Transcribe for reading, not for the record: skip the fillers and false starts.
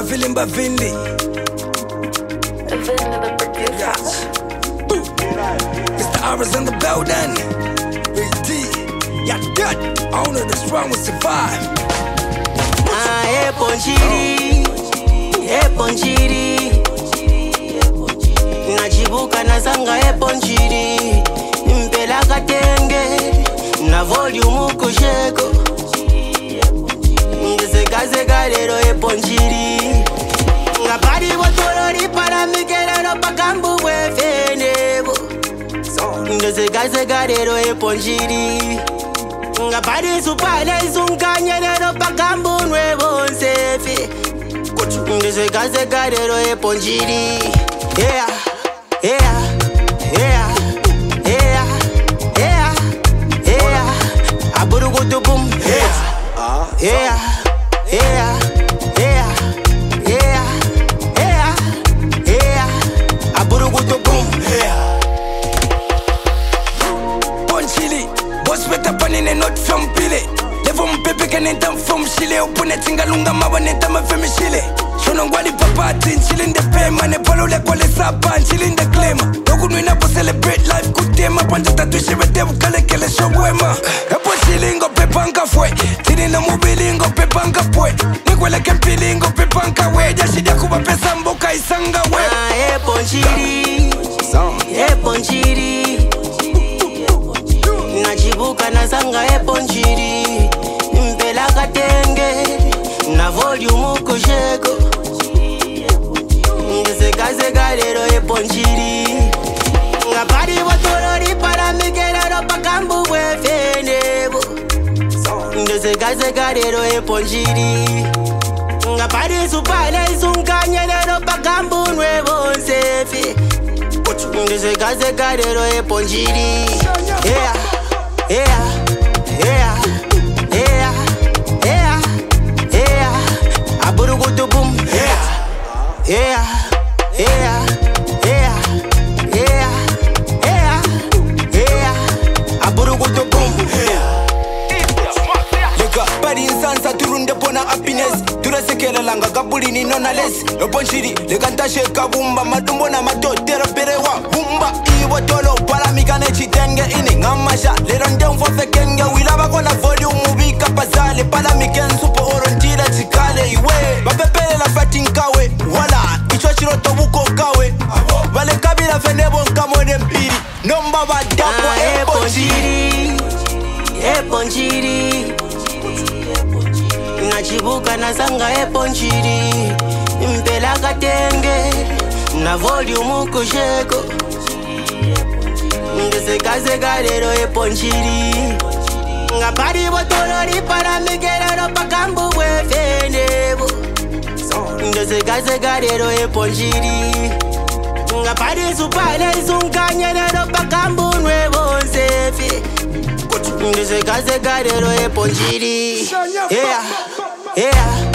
Vilimba Vinli. The producer. Mr. Ara's in the building. Big D. Yeah, good. Owner the strong will survive. Ponchiri nachibuka nasanga ponchiri mpela katenge na volume kusheko ngesekazeka lero ponchiri ngapari botolori para mikelero pakambu bwefenebo ngesekazeka lero ponchiri ngapari supale izunganyelero pakambu nuevo nsefe ngesekazeka lero ponchiri. Yeah, yeah, yeah, yeah, yeah, yeah. Aburugutu boom. Yeah, yeah, yeah, yeah, yeah, yeah, yeah. Aburugutu boom. Ponchili, boss better panine not from Pile. Levo mpepe kanenta from Chile. Upone tingalunga mawaneta mafemi Chile. Shonongwali papa tin chillin' the pema ne polo le kole sapan chillin' the claima. Dokunwina po celebrate life kutema panja tatuishi rete ukale kele shogwema. Epo chillingo pepanka fwe tinina mubilingo pepanka pwe nikwele kempilingo pepanka we jashidia kuba pesa mboka isanga we. Ponchiri nachibuka nasanga ponchiri mpela katenge na volume kusheko ngesekazeka lero ponchiri ngapari botolori para mikelero pakambu bwefenebo ngesekazeka lero ponchiri ngapari supale izunganyelero pakambu nuevo nsefe ngesekazeka lero ponchiri. Yeah, yeah, yeah, yeah, yeah, yeah. Aburugutu boom. Yeah, yeah, yeah, yeah, yeah, yeah, yeah. Aburugutu boom. Lega bari insansa turunde pona happiness. Turasekela langa kabuli ni nona less. Ponchiri lega ntashe kabumba madumbo na matotero perewa bumba. Iwo tolo para mikane chitenge ini ngamasha. Lero ndemfo fekenge wilaba kona volume ubika pasale para miken supo oronjira chikale iwe. Bapepele la fatinkawe wala icho chiroto buko kawe. Vale kabila fenebo nkamone mpiri. Nomba badako ponchiri. Ponchiri nachibuka nasanga ponchiri mpela katenge na volume kusheko ngesekazeka lero ponchiri ngapari botolori para mikelero pakambu bwefenebo ngesekazeka lero ponchiri ngapari supale izunganyelero pakambu nuevo nsefe ngesekazeka lero ponchiri. Yeah, yeah.